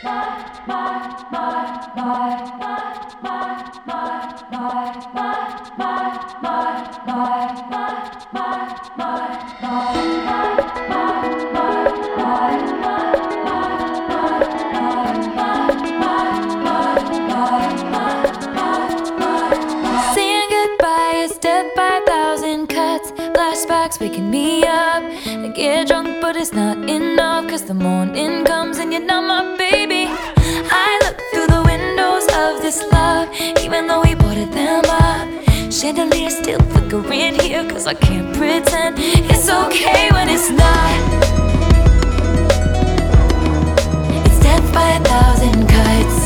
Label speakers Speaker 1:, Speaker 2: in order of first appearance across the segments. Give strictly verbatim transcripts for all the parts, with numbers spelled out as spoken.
Speaker 1: Flashbacks waking me up. I get drunk but it's not enough, cause the morning comes and you're not my baby. I look through the windows of this love, even though we boarded them up. Chandelier still flickering here, cause I can't pretend it's okay when it's not. It's death by a thousand cuts.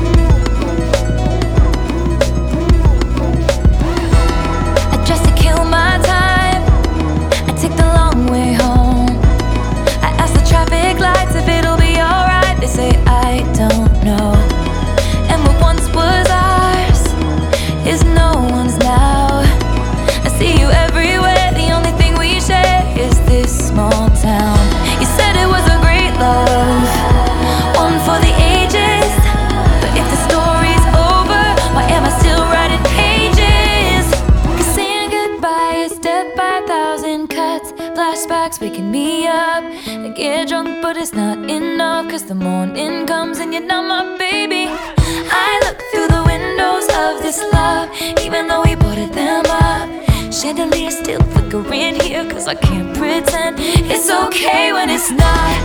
Speaker 1: I dress to kill my time, take the long way home. I ask the traffic lights if it'll be alright. They say I don't know. And what once was ours is no one's now. I see you everywhere, the only thing we share is this small town. You said it was a great love, one for the ages. But if the story's over, why am I still writing pages? Cause saying goodbye is death by a thousand cuts. Flashbacks waking me up. I get drunk but it's not enough, cause the morning comes and you're not my baby. I look through the windows of this love, even though we boarded them up. Chandelier still flickering here, cause I can't pretend it's okay when it's not.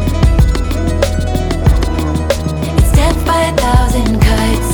Speaker 1: It's death by a thousand cuts.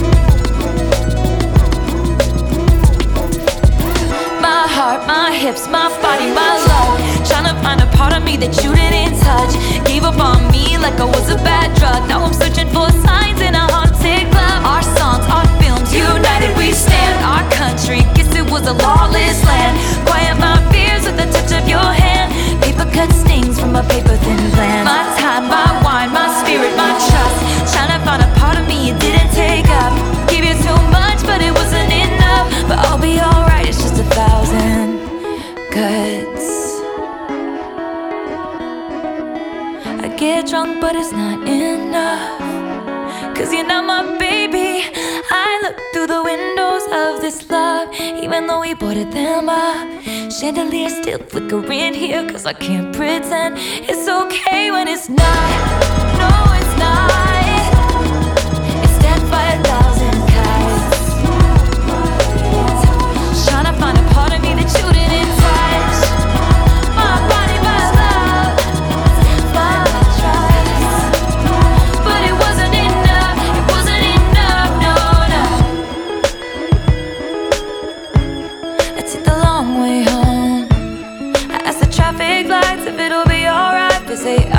Speaker 1: My heart, my hips, my body, my love, trying to find a part of me that you didn't touch. Gave up on me like I was a bad drug. Now I'm searching for signs in a haunted club. Our songs, our films, united we stand. Our country, guess it was a lawless land. Quiet my fears with the touch of your hand. Paper cut stings from a paper thin plan. My time, my wine, my spirit, my trust, trying to find a part of me you didn't take up. Gave you too much but it wasn't enough. But I'll be alright, it's just a thousand cuts. I get drunk but it's not enough, cause you're not my baby. I look through the windows of this love, even though we boarded them up. Chandelier still flickering here, cause I can't pretend it's okay when it's not. No, it's not. It's death by a thousand cuts. Trying to find a part of me that you didn't touch. My body, my love, my trust. But it wasn't enough, it wasn't enough, no, no. I took the long way home. I asked the traffic lights if it'll be alright. They say